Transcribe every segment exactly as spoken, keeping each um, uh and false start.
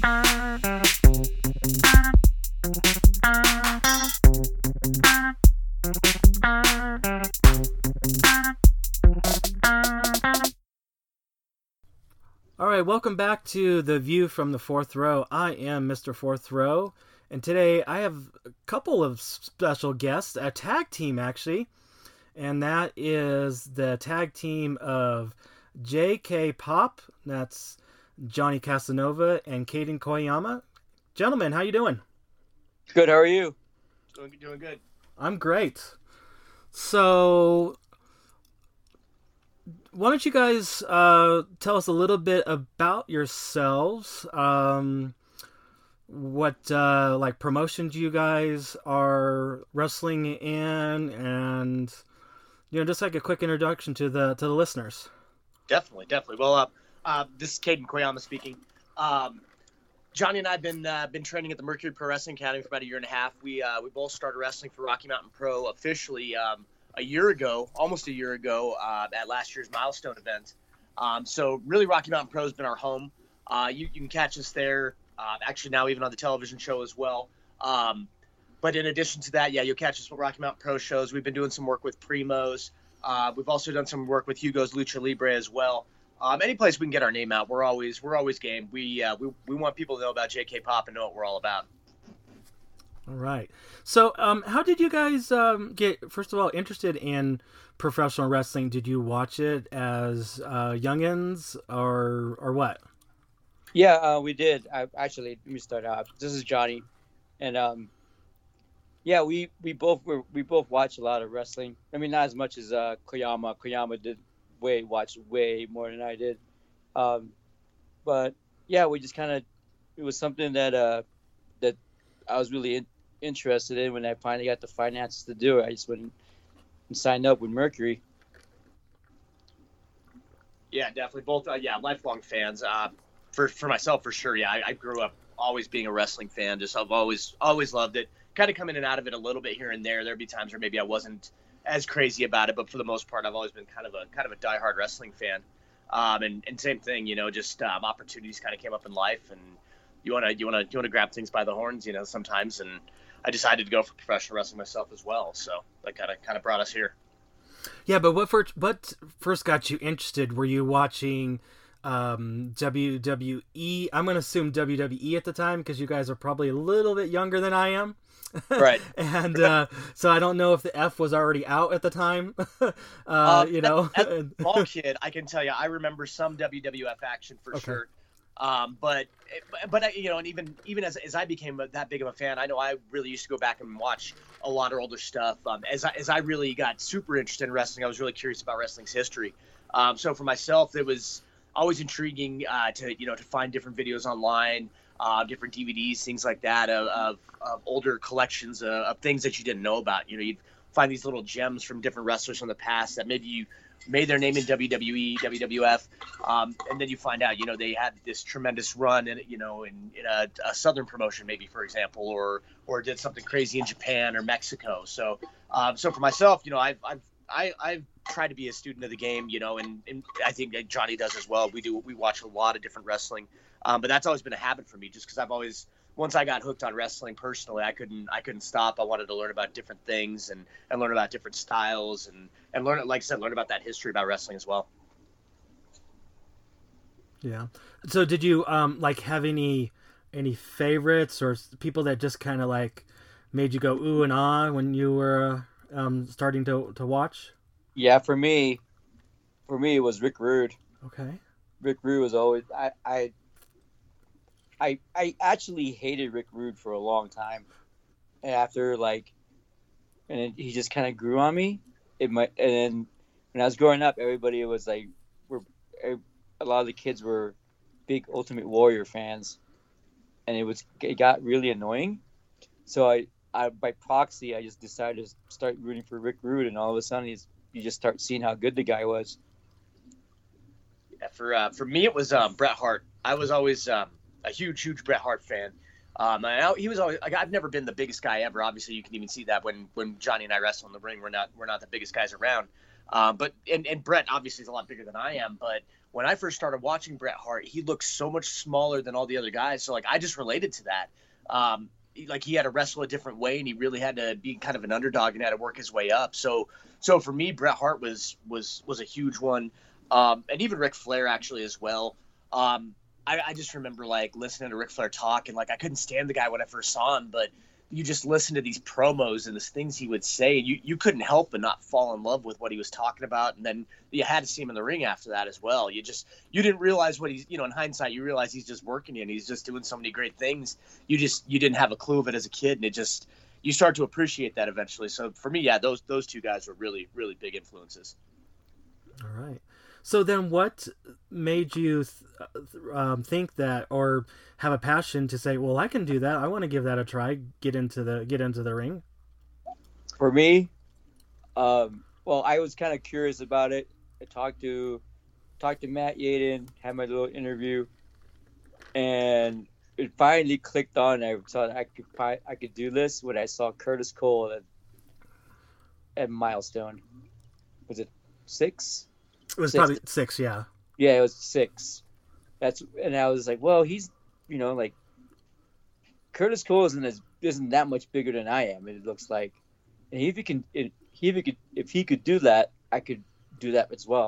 All right, welcome back to The View from the Fourth Row. I am Mister Fourth Row, and today I have a couple of special guests, a tag team actually, and that is the tag team of J K Pop, that's Johnny Casanova and Caden Koyama. Gentlemen, how you doing? Good, how are you? Doing, doing good. I'm great. So, why don't you guys uh, tell us a little bit about yourselves? Um, what uh, like promotions you guys are wrestling in, and you know, just like a quick introduction to the to the listeners. Definitely, definitely. Well, uh, uh, this is Caden Koyama speaking. Um, Johnny and I have been uh, been training at the Mercury Pro Wrestling Academy for about a year and a half. We uh, we both started wrestling for Rocky Mountain Pro officially um, a year ago, almost a year ago, uh, at last year's Milestone event. Um, so really, Rocky Mountain Pro has been our home. Uh, you, you can catch us there. Uh, actually, now even on the television show as well. Um, but in addition to that, yeah, you'll catch us with Rocky Mountain Pro shows. We've been doing some work with Primos. Uh, we've also done some work with Hugo's Lucha Libre as well. Um, any place we can get our name out, we're always we're always game. We uh, we we want people to know about J K Pop and know what we're all about. All right. So, um, how did you guys um, get, first of all, interested in professional wrestling? Did you watch it as uh, youngins or or what? Yeah, uh, we did. I, actually, let me start out. This is Johnny, and um, yeah, we, we both were we both watched a lot of wrestling. I mean, not as much as uh, Koyama. Koyama did way watch way more than I did, um, but yeah, we just kind of it was something that uh, that I was really in, interested in when I finally got the finances to do it. I just went and signed up with Mercury. Yeah, definitely. Both, uh, yeah, lifelong fans. Uh, for for myself, for sure. Yeah, I, I grew up always being a wrestling fan. Just I've always always loved it. Kind of come in and out of it a little bit here and there. There'd be times where maybe I wasn't as crazy about it, but for the most part, I've always been kind of a kind of a diehard wrestling fan. Um, and, and same thing, you know, just um, opportunities kind of came up in life, and you wanna you wanna you wanna grab things by the horns, you know, sometimes. And I decided to go for professional wrestling myself as well. So that kind of kind of brought us here. Yeah, but what first, what first got you interested? Were you watching um, W W E? I'm going to assume W W E at the time because you guys are probably a little bit younger than I am. Right. and uh, so I don't know if the F was already out at the time. uh, uh, you know, as a small kid, I can tell you, I remember some W W F action for okay. sure. Um, but, but, you know, and even, even as, as I became that big of a fan, I know I really used to go back and watch a lot of older stuff. Um, as I, as I really got super interested in wrestling, I was really curious about wrestling's history. Um, so for myself, it was always intriguing, uh, to, you know, to find different videos online, uh, different D V Ds, things like that, of, of, of older collections of, of things that you didn't know about. You know, you'd find these little gems from different wrestlers from the past that maybe you made their name in W W E, W W F, um, and then you find out, you know, they had this tremendous run in, you know, in, in a, a Southern promotion, maybe, for example, or or did something crazy in Japan or Mexico. So, um, so for myself, you know, I've I've I, I've tried to be a student of the game, you know, and, and I think that Johnny does as well. We do we watch a lot of different wrestling, um, but that's always been a habit for me, just because I've always. Once I got hooked on wrestling personally, I couldn't I couldn't stop. I wanted to learn about different things and, and learn about different styles and, and learn, like I said, learn about that history about wrestling as well. Yeah. So did you um like have any any favorites or people that just kind of like made you go ooh and ah when you were um starting to to watch? Yeah, for me, for me it was Rick Rude. Okay. Rick Rude was always I I. I I actually hated Rick Rude for a long time. And after like, and it, he just kind of grew on me. It might, and then when I was growing up, everybody was like, we're a lot of the kids were big Ultimate Warrior fans, and it was it got really annoying. So I, I by proxy, I just decided to start rooting for Rick Rude, and all of a sudden, he's, you just start seeing how good the guy was. Yeah, for uh, for me, it was um, Bret Hart. I was always um, a huge, huge Bret Hart fan. Um, and I, he was always like, I've never been the biggest guy ever. Obviously, you can even see that when, when Johnny and I wrestle in the ring, we're not we're not the biggest guys around. Um, but and, and Bret obviously is a lot bigger than I am. But when I first started watching Bret Hart, he looked so much smaller than all the other guys. So like I just related to that. Um, like he had to wrestle a different way, and he really had to be kind of an underdog and had to work his way up. So so for me, Bret Hart was was was a huge one, um, and even Ric Flair actually as well. Um, I, I just remember like listening to Ric Flair talk, and like I couldn't stand the guy when I first saw him, but you just listen to these promos and the things he would say, and you, you couldn't help but not fall in love with what he was talking about. And then you had to see him in the ring after that as well. You just, you didn't realize what he's, you know, in hindsight, you realize he's just working and he's just doing so many great things. You just, you didn't have a clue of it as a kid. And it just, you start to appreciate that eventually. So for me, yeah, those, those two guys were really, really big influences. All right. So then what made you th- um, think that, or have a passion to say, well, I can do that. I want to give that a try. Get into the, get into the ring. For me, um, well, I was kind of curious about it. I talked to, talked to Matt Yaden, had my little interview, and it finally clicked on. I thought I could, I could do this when I saw Curtis Cole at, at Milestone. Was it six? It was six. probably six, yeah. Yeah, it was six. That's and I was like, well, he's, you know, like Curtis Cole isn't as isn't that much bigger than I am. It looks like, and if he can, if he could, if he could do that, I could do that as well.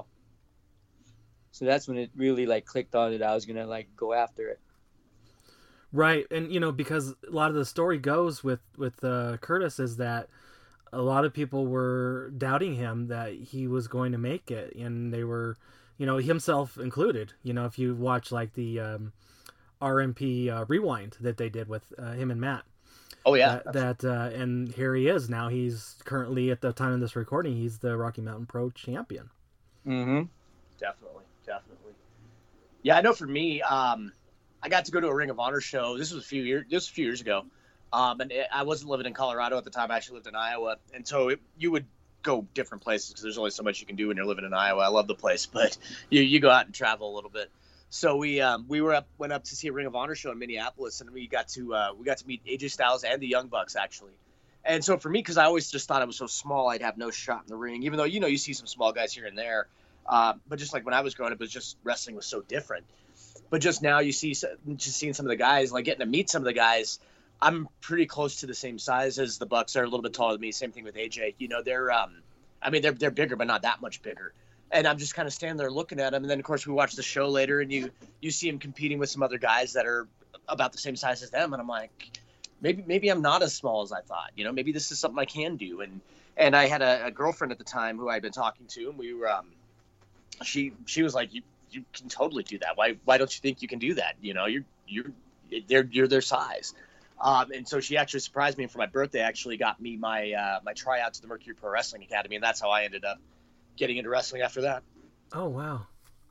So that's when it really like clicked on it. I was gonna like go after it. Right, and you know, because a lot of the story goes with with uh, Curtis is that a lot of people were doubting him that he was going to make it, and they were, you know, himself included. You know, if you watch like the um, R M P uh, Rewind that they did with uh, him and Matt. Oh yeah, that, that uh, and here he is now. He's currently, at the time of this recording, he's the Rocky Mountain Pro champion. Mm-hmm. Definitely, definitely. Yeah, I know. For me, um, I got to go to a Ring of Honor show. This was a few years. This was a few years ago. Um, and it, I wasn't living in Colorado at the time. I actually lived in Iowa. And so it, you would go different places because there's only so much you can do when you're living in Iowa. I love the place, but you, you go out and travel a little bit. So we um, we were up went up to see a Ring of Honor show in Minneapolis, and we got to uh, we got to meet A J Styles and the Young Bucks actually. And so for me, because I always just thought I was so small, I'd have no shot in the ring. Even though you know you see some small guys here and there, uh, but just like when I was growing up, it was just wrestling was so different. But just now you see just seeing some of the guys, like getting to meet some of the guys. I'm pretty close to the same size as the Bucks. They're a little bit taller than me. Same thing with A J. You know, they're, um, I mean, they're they're bigger, but not that much bigger. And I'm just kind of standing there looking at them. And then, of course, we watch the show later, and you you see him competing with some other guys that are about the same size as them. And I'm like, maybe maybe I'm not as small as I thought. You know, maybe this is something I can do. And and I had a, a girlfriend at the time who I'd been talking to, and we were, um, she she was like, you you can totally do that. Why why don't you think you can do that? You know, you're you're they're you're their size. Um, and so she actually surprised me, and for my birthday actually got me my uh, my tryout to the Mercury Pro Wrestling Academy, and that's how I ended up getting into wrestling after that. Oh, wow.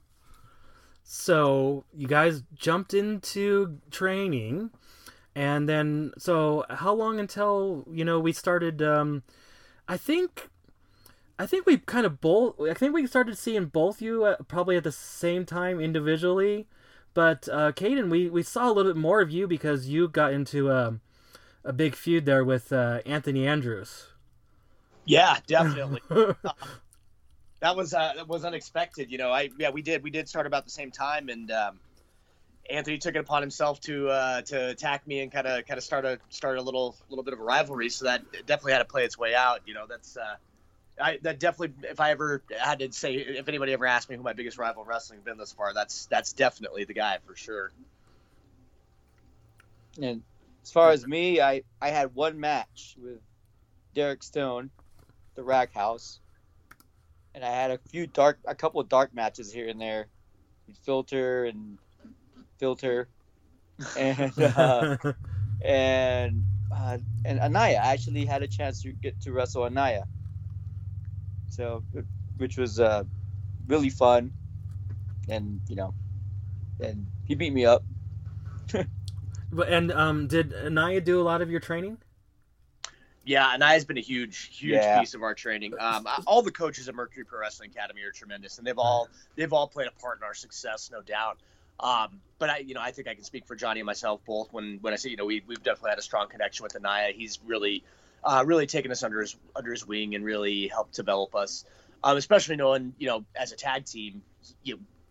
So you guys jumped into training, and then, so how long until, you know, we started, um, I think, I think we kind of both, I think we started seeing both you at, probably at the same time individually. But, uh, Caden, we, we saw a little bit more of you because you got into a, a big feud there with uh, Anthony Andrews. Yeah, definitely. uh, that was uh, that was unexpected. You know, I yeah, we did we did start about the same time, and um, Anthony took it upon himself to uh, to attack me and kind of kind of start a start a little little bit of a rivalry. So that definitely had to play its way out. You know, that's. Uh, I, that definitely, if I ever had to say, if anybody ever asked me who my biggest rival in wrestling has been thus far, that's that's definitely the guy for sure. And as far as me, I, I had one match with Derek Stone, the Rack House, and I had a few dark, a couple of dark matches here and there, with Filter and Filter, and uh, and uh, and Anaya. I actually had a chance to get to wrestle Anaya. So, which was uh, really fun, and you know, and he beat me up. And um, did Anaya do a lot of your training? Yeah, Anaya's been a huge, huge yeah. piece of our training. Um, all the coaches at Mercury Pro Wrestling Academy are tremendous, and they've all they've all played a part in our success, no doubt. Um, but I, you know, I think I can speak for Johnny and myself both when when I say, you know, we we've definitely had a strong connection with Anaya. He's really. Uh, really taken us under his under his wing and really helped develop us, um, especially knowing, you know, as a tag team, you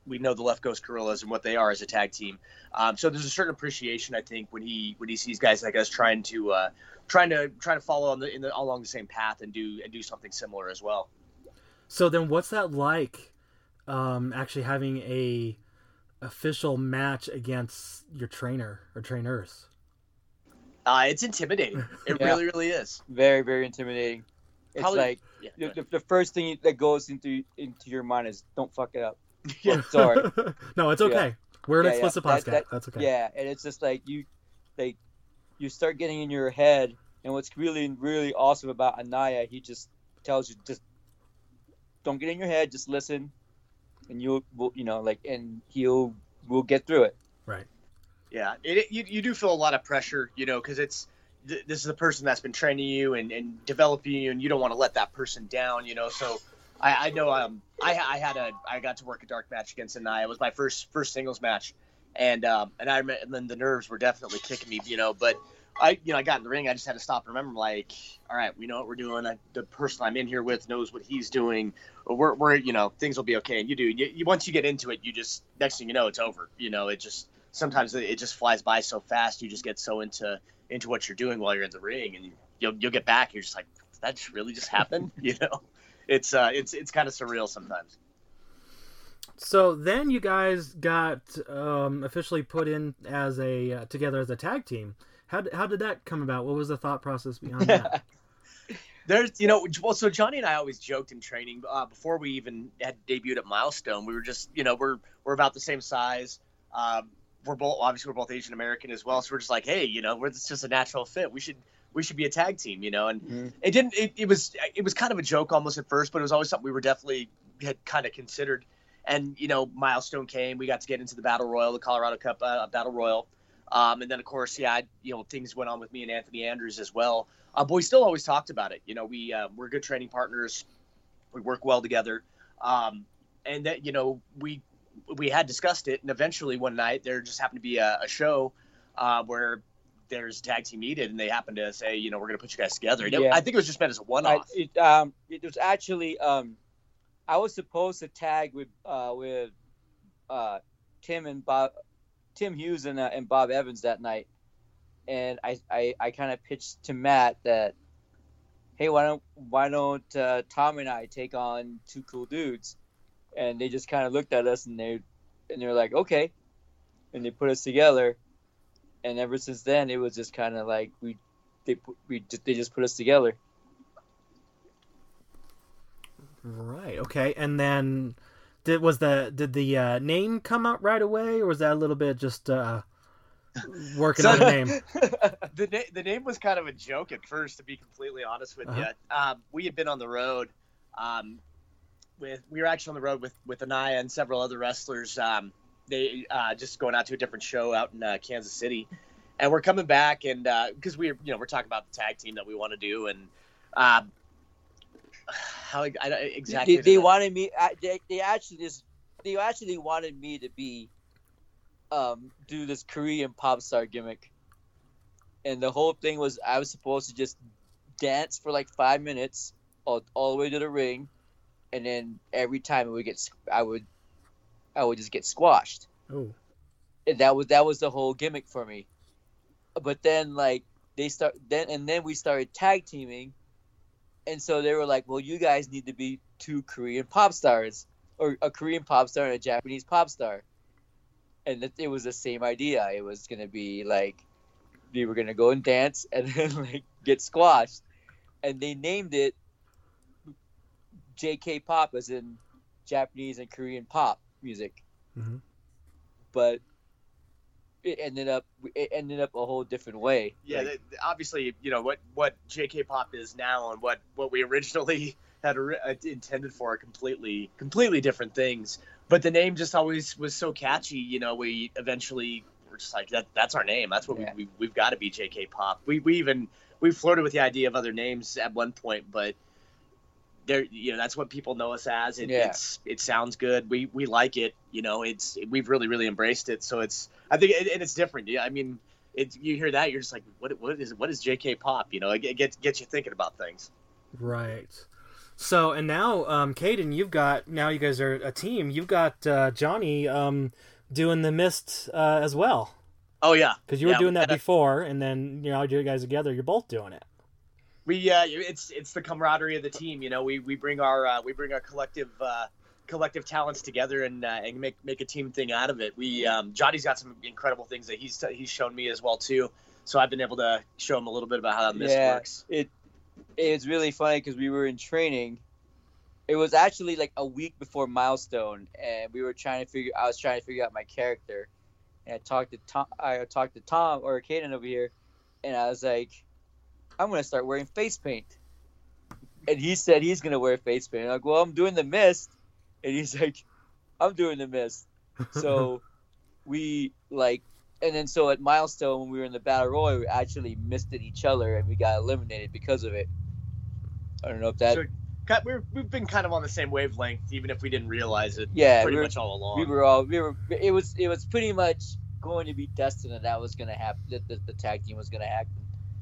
we know the Left Coast Gorillas and what they are as a tag team. Um, so there's a certain appreciation, I think, when he when he sees guys like us trying to uh, trying to trying to follow on the, in the along the same path and do and do something similar as well. So then, what's that like? Um, actually having a official match against your trainer or trainers. Uh, it's intimidating. It Yeah. really, really is. Very, very intimidating. It's Probably- like Yeah, the, go the, the first thing that goes into into your mind is don't fuck it up. Yeah. Sorry. No, it's okay. We're an Yeah, yeah. explicit That- podcast. that- That's okay. Yeah, and it's just like you, like, you start getting in your head, and what's really, really awesome about Anaya, he just tells you just don't get in your head, just listen, and you'll, will you know, like, and he'll, we'll get through it. Right. Yeah, it, it, you, you do feel a lot of pressure, you know, because it's th- this is the person that's been training you and, and developing you, and you don't want to let that person down, you know. So I, I know um I, I had a I got to work a dark match against Anaya. It was my first first singles match, and um and I remember, and then the nerves were definitely kicking me, you know. But I you know I got in the ring, I just had to stop and remember, like, all right, we know what we're doing. I, the person I'm in here with knows what he's doing. We're we're you know things will be okay. And you do you, you once you get into it, you just next thing you know it's over. You know it just. Sometimes it just flies by so fast. You just get so into into what you're doing while you're in the ring, and you, you'll you'll get back. You're just like, did that just really just happen? You know, it's uh, it's it's kind of surreal sometimes. So then you guys got um, officially put in as a uh, together as a tag team. How d- how did that come about? What was the thought process behind that? There's, you know, well, so Johnny and I always joked in training uh, before we even had debuted at Milestone. We were just, you know, we're we're about the same size. Um, we're both obviously we're both Asian American as well, so we're just like, hey, you know, we're it's just a natural fit. We should we should be a tag team, you know. And Mhm. it didn't. It, it was it was kind of a joke almost at first, but it was always something we were definitely had kind of considered. And you know, Milestone came. We got to get into the Battle Royal, the Colorado Cup uh, Battle Royal, um, and then of course, yeah, I, you know, things went on with me and Anthony Andrews as well. Uh, but we still always talked about it. You know, we uh, we're good training partners. We work well together, um, and that you know we. we had discussed it, and eventually one night there just happened to be a, a show uh, where there's a tag team needed, and they happened to say, you know, we're going to put you guys together. And it- Yeah. I think it was just meant as a I, one-off. it, um, it was actually, um, I was supposed to tag with, uh, with, uh, Tim and Bob, Tim Hughes and, uh, and Bob Evans that night. And I, I, I kind of pitched to Matt that, hey, why don't, why don't, uh, Tom and I take on Two Cool Dudes? And they just kind of looked at us and they, and they were like, okay. And they put us together. And ever since then, it was just kind of like, we, they, put- we, just, they just put us together. Right. Okay. And then did was the did the uh, name come out right away, or was that a little bit just uh, working So- on the name? the, na- the name was kind of a joke at first, to be completely honest with Uh-huh. you. Um, we had been on the road. Um, with we were actually on the road with with Anaya and several other wrestlers. Um, they uh, just going out to a different show out in uh, Kansas City, and we're coming back, and because we, you know, we're talking about the tag team that we want to do, and um, how I, I, exactly They, they did that- wanted me. I- They, they actually just they actually wanted me to be um do this Korean pop star gimmick, and the whole thing was I was supposed to just dance for like five minutes all, all the way to the ring, and then every time it would get I would I would just get squashed. Oh. And that was that was the whole gimmick for me. But then like they start then and then we started tag teaming, and so they were like, well, you guys need to be two Korean pop stars, or a Korean pop star and a Japanese pop star. And it, it was the same idea. It was gonna be like we were gonna go and dance and then like get squashed, and they named it J K Pop, as in Japanese and Korean pop music. Mhm. But it ended up it ended up a whole different way. Yeah, Like, th- obviously, you know what what J K Pop is now and what what we originally had ori- uh, intended for are completely completely different things. But the name just always was so catchy. You know, we eventually were just like that. That's our name. That's what Yeah. we, we we've got to be J K Pop. We we even we flirted with the idea of other names at one point, but there, you know, that's what people know us as. It, Yeah. It's it sounds good. We we like it. You know, it's we've really really embraced it. So it's I think and it's different. Yeah, I mean. It, you hear that, you're just like, what? What is what is J K Pop? You know, it, it gets gets you thinking about things. Right. So and now, um, Caden, you've got now you guys are a team. You've got uh, Johnny um, doing the mist uh, as well. Oh yeah, Because you were yeah, doing we that gotta- before, and then you know you guys together, you're both doing it. We uh, it's it's the camaraderie of the team. You know, we we bring our uh, we bring our collective uh, collective talents together and uh, and make make a team thing out of it. We um, Johnny's got some incredible things that he's he's shown me as well too. So I've been able to show him a little bit about how this Yeah. works. It it's really funny because we were in training. It was actually like a week before Milestone, and we were trying to figure. I was trying to figure out my character, and I talked to Tom. I talked to Tom or Caden over here, and I was like, "I'm gonna start wearing face paint." And he said he's gonna wear face paint. I'm like, "Well, I'm doing the mist," and he's like, "I'm doing the mist." So we like, and then so at Milestone when we were in the battle royal, we actually misted each other, and we got eliminated because of it. I don't know if that. So, cut- we're, we've been kind of on the same wavelength, even if we didn't realize it. Yeah, pretty we were- much all along. We were all we were. It was it was pretty much going to be destined that that was going to happen. That the, the tag team was going to happen.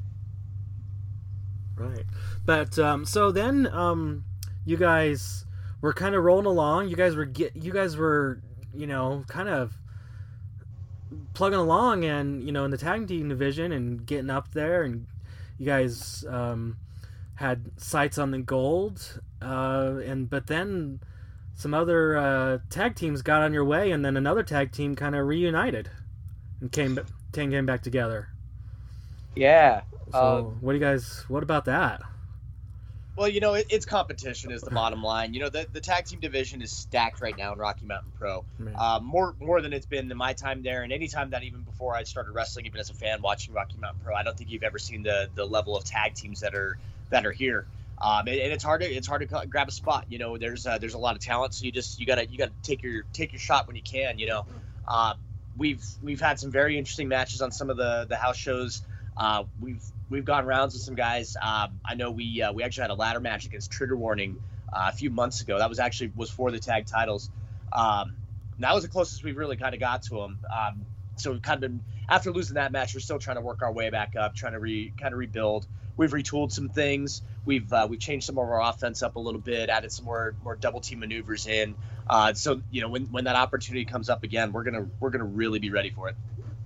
Right. But um, so then um, you guys were kind of rolling along. You guys were get you guys were you know kind of plugging along and you know in the tag team division and getting up there, and you guys um, had sights on the gold. Uh, and but then some other uh, tag teams got on your way, and then another tag team kind of reunited and came came back together. Yeah. So Uh, what do you guys? What about that? Well, you know, it, it's competition is the bottom line. You know, the, the tag team division is stacked right now in Rocky Mountain Pro. Man. Uh, more more than it's been in my time there, and any time that even before I started wrestling, even as a fan watching Rocky Mountain Pro, I don't think you've ever seen the the level of tag teams that are that are here. Um, and, and it's hard to it's hard to co- grab a spot. You know, there's uh, there's a lot of talent, so you just you gotta you gotta take your take your shot when you can. You know, uh, we've we've had some very interesting matches on some of the the house shows. Uh, we've we've gone rounds with some guys. Um, I know we uh, we actually had a ladder match against Trigger Warning uh, a few months ago. That was actually was for the tag titles. Um, and that was the closest we've really kind of got to them. Um, so we've kind of been after losing that match, we're still trying to work our way back up, trying to re kind of rebuild. We've retooled some things. We've uh, we've changed some of our offense up a little bit, added some more more double team maneuvers in. Uh, so you know when when that opportunity comes up again, we're gonna we're gonna really be ready for it.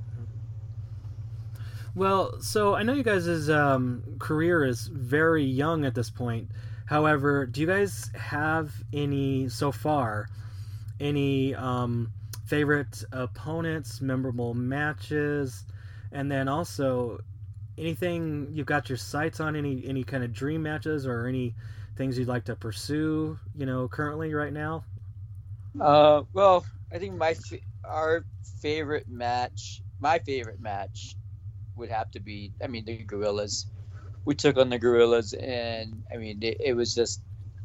Well, so I know you guys' um, career is very young at this point. However, do you guys have any, so far, any um, favorite opponents, memorable matches, and then also anything you've got your sights on, any any kind of dream matches or any things you'd like to pursue, you know, currently right now? Uh, well, I think my fa- our favorite match, my favorite match, would have to be. I mean, the Gorillas. We took on the Gorillas, and I mean, it, it was just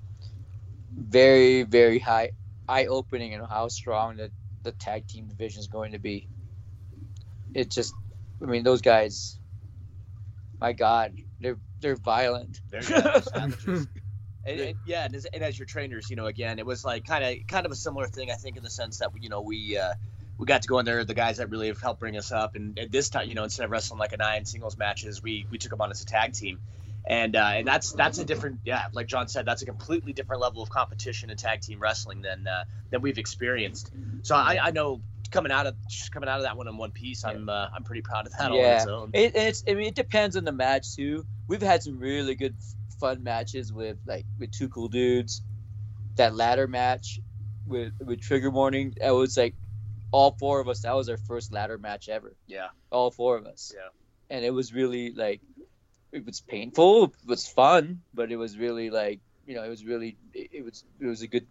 very, very high, eye-opening, and how strong the the tag team division is going to be. It just, I mean, those guys. My God, they're they're violent. They're yeah, savages. And, and yeah, and as, and as your trainers, you know, again, it was like kind of kind of a similar thing, I think, in the sense that you know we uh, we got to go in there, the guys that really have helped bring us up, and at this time, you know, instead of wrestling like a nine singles matches, we we took them on as a tag team, and uh, and that's that's a different, yeah, like John said, that's a completely different level of competition in tag team wrestling than uh, than we've experienced. So I, I know coming out of just coming out of that one in one piece, I'm uh, I'm pretty proud of that all on Yeah, its own. it, it's. I mean, it depends on the match too. We've had some really good, fun matches with like with Two Cool Dudes. That ladder match with with Trigger Warning, that was like all four of us. That was our first ladder match ever. Yeah, All four of us. yeah. And it was really like, it was painful. It was fun, but it was really like, you know, it was really, it, it was it was a good.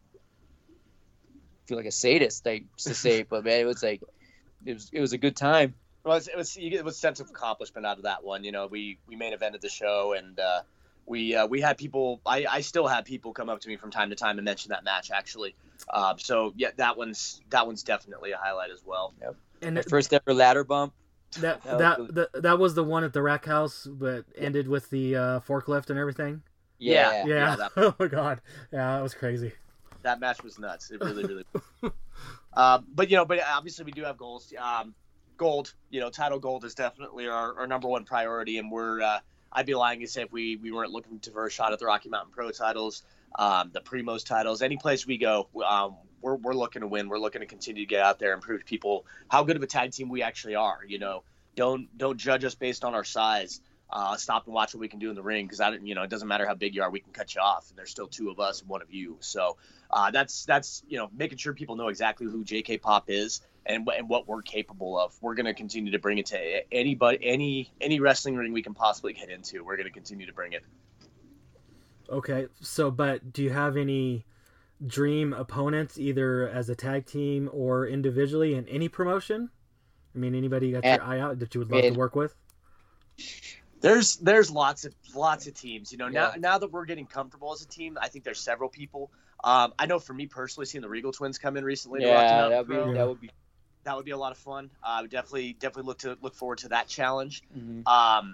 I feel like a sadist, like to say, it, but man, it was like, it was it was a good time. Well, it was, it was you get it was a sense of accomplishment out of that one. You know, we we main evented the show, and uh, we uh, we had people. I, I still have people come up to me from time to time and mention that match actually. Uh, so yeah, that one's that one's definitely a highlight as well. And My first ever ladder bump. that that that was that, that was the one at the Rack House, but ended with the uh, forklift and everything. Yeah. Yeah. Yeah. that- Oh my God. Yeah, that was crazy. That match was nuts. It really, really. uh, but you know, but obviously we do have goals. Um, gold, you know, title gold is definitely our, our number one priority, and we're. Uh, I'd be lying to say if we we weren't looking to for a shot at the Rocky Mountain Pro titles. um, the Primos titles. Any place we go, um, we're we're looking to win. We're looking to continue to get out there and prove to people how good of a tag team we actually are. You know, don't don't judge us based on our size. Uh, stop and watch what we can do in the ring, because I don't, you know, it doesn't matter how big you are, we can cut you off, and there's still two of us and one of you. So uh, that's that's you know, making sure people know exactly who J K Pop is and and what we're capable of. We're going to continue to bring it to anybody, any any wrestling ring we can possibly get into. We're going to continue to bring it. Okay, so but do you have any dream opponents, either as a tag team or individually in any promotion? I mean, anybody you got your eye out that you would love to work with? There's there's lots of lots of teams. You know, Yeah. now now that we're getting comfortable as a team, I think there's several people. Um, I know for me personally, seeing the Regal Twins come in recently, to Rocky Yeah, Mountain that would be Pro, that would be. that would be a lot of fun. Uh, I would definitely definitely look to look forward to that challenge. Mhm. Um,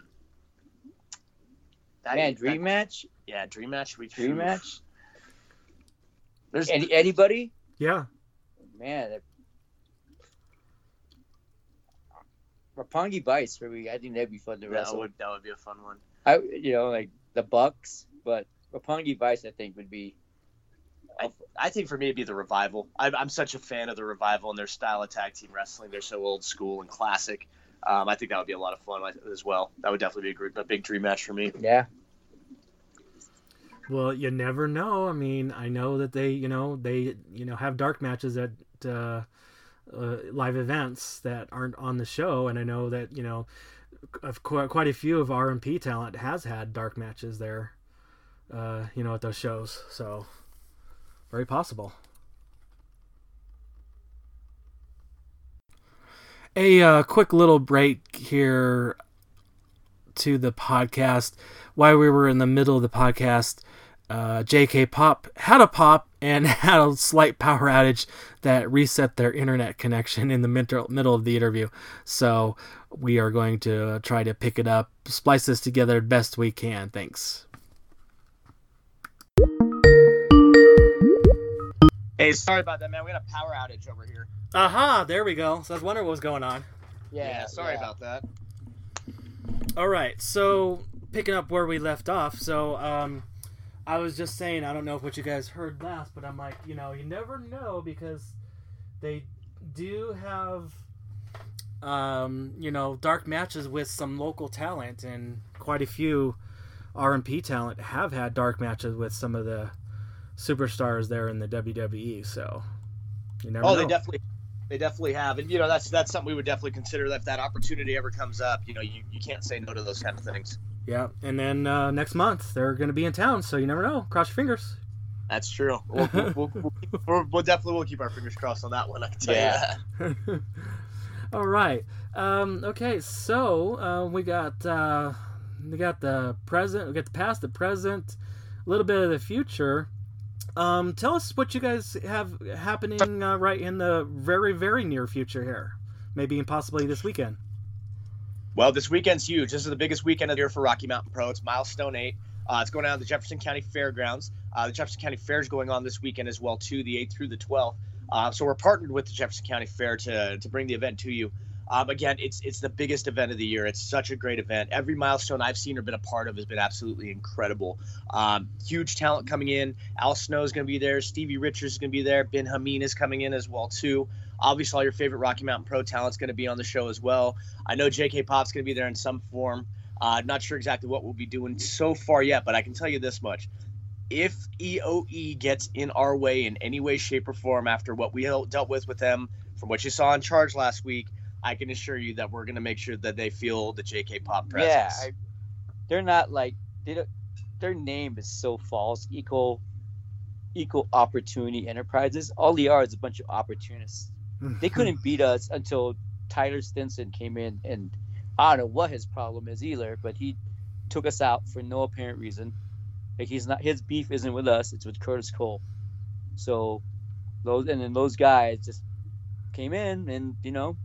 that- Man, that- dream match, yeah, dream match. We dream match. There's Any anybody? Yeah. Man, that... Roppongi Vice for me. I think that'd be fun to that wrestle. would that would be a fun one. I, you know, like the Bucks, but Roppongi Vice, I think, would be. I, I think for me it'd be the Revival. I'm, I'm such a fan of the Revival and their style of tag team wrestling. They're so old school and classic. Um, I think that would be a lot of fun as well. That would definitely be a, group, a big dream match for me. Yeah. Well, you never know. I mean, I know that they, you know, they, you know, have dark matches at uh, uh, live events that aren't on the show, and I know that, you know, of quite, quite a few of R M P talent has had dark matches there, uh, you know, at those shows. So, very possible. A uh, quick little break here to the podcast. While we were in the middle of the podcast, uh, J K Pop had a pop and had a slight power outage that reset their internet connection in the middle middle of the interview. So we are going to try to pick it up, splice this together best we can. Thanks. Hey, sorry about that, man. We got a power outage over here. Aha, there we go. So I was wondering what was going on. Yeah. sorry yeah. about that. All right, so picking up where we left off. So um, I was just saying, I don't know if what you guys heard last, but I'm like, you know, you never know, because they do have, um, you know, dark matches with some local talent, and quite a few R M P talent have had dark matches with some of the superstars there in the W W E. So you never Oh, know. they definitely, they definitely have, and you know that's that's something we would definitely consider if that opportunity ever comes up. You know, you, you can't say no to those kind of things. Yeah, and then uh, next month they're going to be in town, so you never know. Cross your fingers. That's true. We'll, we'll, we'll, we'll, we'll, we'll definitely will keep our fingers crossed on that one. I can tell Yeah. you that. All right. Um, okay, so uh, we got uh, we got the present, we got the past, the present, a little bit of the future. Um, tell us what you guys have happening uh, right in the very, very near future here. Maybe possibly this weekend. Well, this weekend's huge. This is the biggest weekend of the year for Rocky Mountain Pro. It's Milestone eight. Uh, it's going on at the Jefferson County Fairgrounds. Uh, the Jefferson County Fair is going on this weekend as well, too, the eighth through the twelfth. Uh, so we're partnered with the Jefferson County Fair to to bring the event to you. Um, again, it's it's the biggest event of the year. It's such a great event. Every milestone I've seen or been a part of has been absolutely incredible. Um, huge talent coming in. Al Snow is going to be there. Stevie Richards is going to be there. Ben Hameen is coming in as well, too. Obviously, all your favorite Rocky Mountain Pro talent's going to be on the show as well. I know J K Pop's going to be there in some form. Uh, not sure exactly what we'll be doing so far yet, but I can tell you this much. If E O E gets in our way in any way, shape, or form after what we dealt with with them, from what you saw in Charge last week, I can assure you that we're going to make sure that they feel the J K Pop presence. Yeah, I, they're not like they don't, their name is so false. Equal, equal opportunity enterprises. All they are is a bunch of opportunists. They couldn't beat us until Tyler Stinson came in, and I don't know what his problem is either, but he took us out for no apparent reason. Like he's not his beef isn't with us; it's with Curtis Cole. So those and then those guys just came in and you know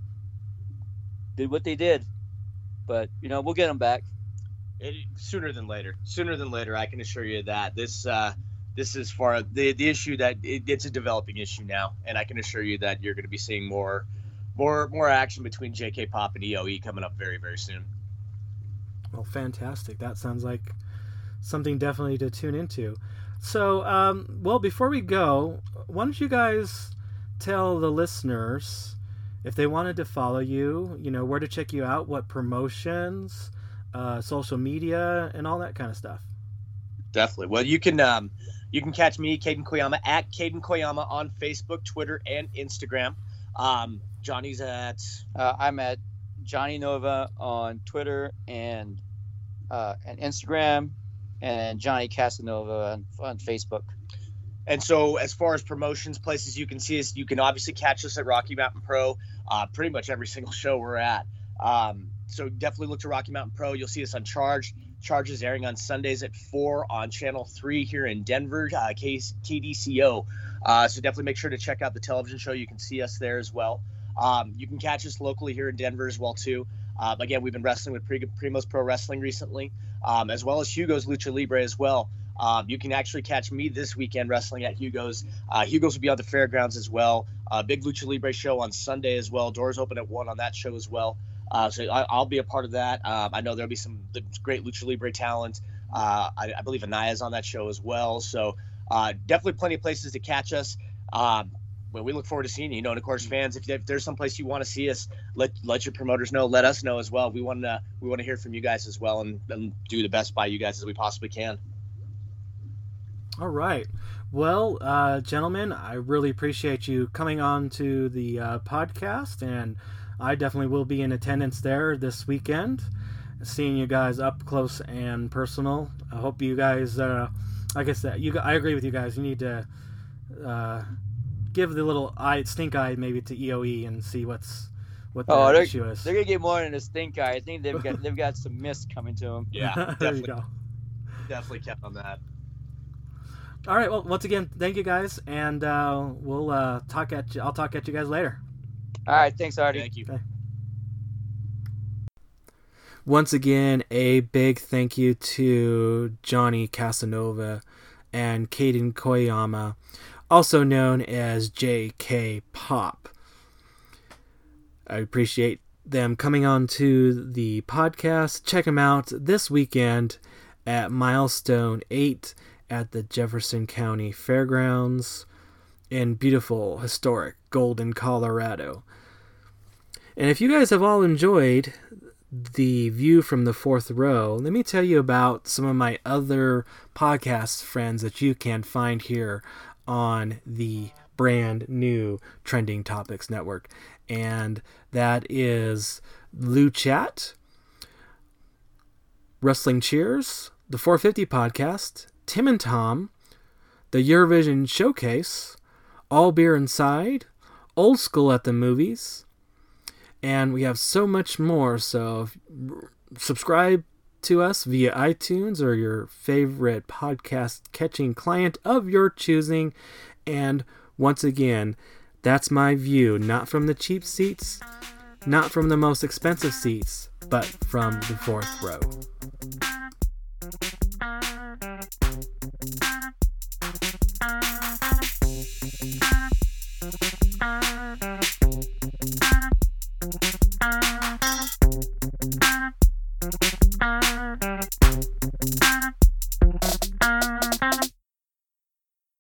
did what they did. But you know we'll get them back. It, sooner than later. Sooner than later, I can assure you that this uh, this is far the the issue that it, it's a developing issue now, and I can assure you that you're going to be seeing more more more action between J K Pop and E O E coming up very very soon. Well, fantastic. That sounds like something definitely to tune into. So, um, well, before we go, why don't you guys tell the listeners if they wanted to follow you, you know, where to check you out, what promotions, uh, social media, and all that kind of stuff. Definitely. Well, you can um, you can catch me, Caden Koyama, at Caden Koyama on Facebook, Twitter, and Instagram. Um, Johnny's at. Uh, I'm at Johnny Nova on Twitter and uh, and Instagram, and Johnny Casanova on, on Facebook. And so, as far as promotions, places you can see us, you can obviously catch us at Rocky Mountain Pro. Uh, pretty much every single show we're at. Um, so definitely look to Rocky Mountain Pro. You'll see us on Charge. Charge is airing on Sundays at four on Channel three here in Denver, uh, K D C O. Uh, so definitely make sure to check out the television show. You can see us there as well. Um, you can catch us locally here in Denver as well, too. Um, again, we've been wrestling with Primo's Pro Wrestling recently, um, as well as Hugo's Lucha Libre as well. Um, you can actually catch me this weekend wrestling at Hugo's. Uh, Hugo's will be on the fairgrounds as well. Uh, big Lucha Libre show on Sunday as well. Doors open at one on that show as well. Uh, so I, I'll be a part of that. Um, I know there'll be some great Lucha Libre talent. Uh, I, I believe Anaya's on that show as well. So uh, definitely plenty of places to catch us. Um, well, we look forward to seeing you. You know, and of course, fans, if, if there's some place you want to see us, let let your promoters know. Let us know as well. We want to we want to hear from you guys as well, and, and do the best by you guys as we possibly can. All right. Well, uh, gentlemen, I really appreciate you coming on to the uh, podcast, and I definitely will be in attendance there this weekend, seeing you guys up close and personal. I hope you guys, uh, like I said, you, I agree with you guys. You need to uh, give the little eye, stink eye maybe to E O E and see what's what the oh, issue is. They're gonna get more than a stink eye. I think they've got they've got some mist coming to them. Yeah, there definitely, you go. Definitely kept on that. All right. Well, once again, thank you guys, and uh, we'll uh, talk at you. I'll talk at you guys later. All right. Thanks, Artie. Thank you. Okay. Once again, a big thank you to Johnny Casanova and Caden Koyama, also known as J K Pop. I appreciate them coming on to the podcast. Check them out this weekend at Milestone eight at the Jefferson County Fairgrounds in beautiful, historic Golden, Colorado. And if you guys have all enjoyed the view from the fourth row, let me tell you about some of my other podcast friends that you can find here on the brand new Trending Topics Network. And that is Lou Chat, Wrestling Cheers, the four fifty Podcast, Tim and Tom, the Eurovision Showcase, All Beer Inside, Old School at the Movies, and we have so much more. So subscribe to us via iTunes or your favorite podcast catching client of your choosing. And once again, that's my view, not from the cheap seats, not from the most expensive seats, but from the fourth row.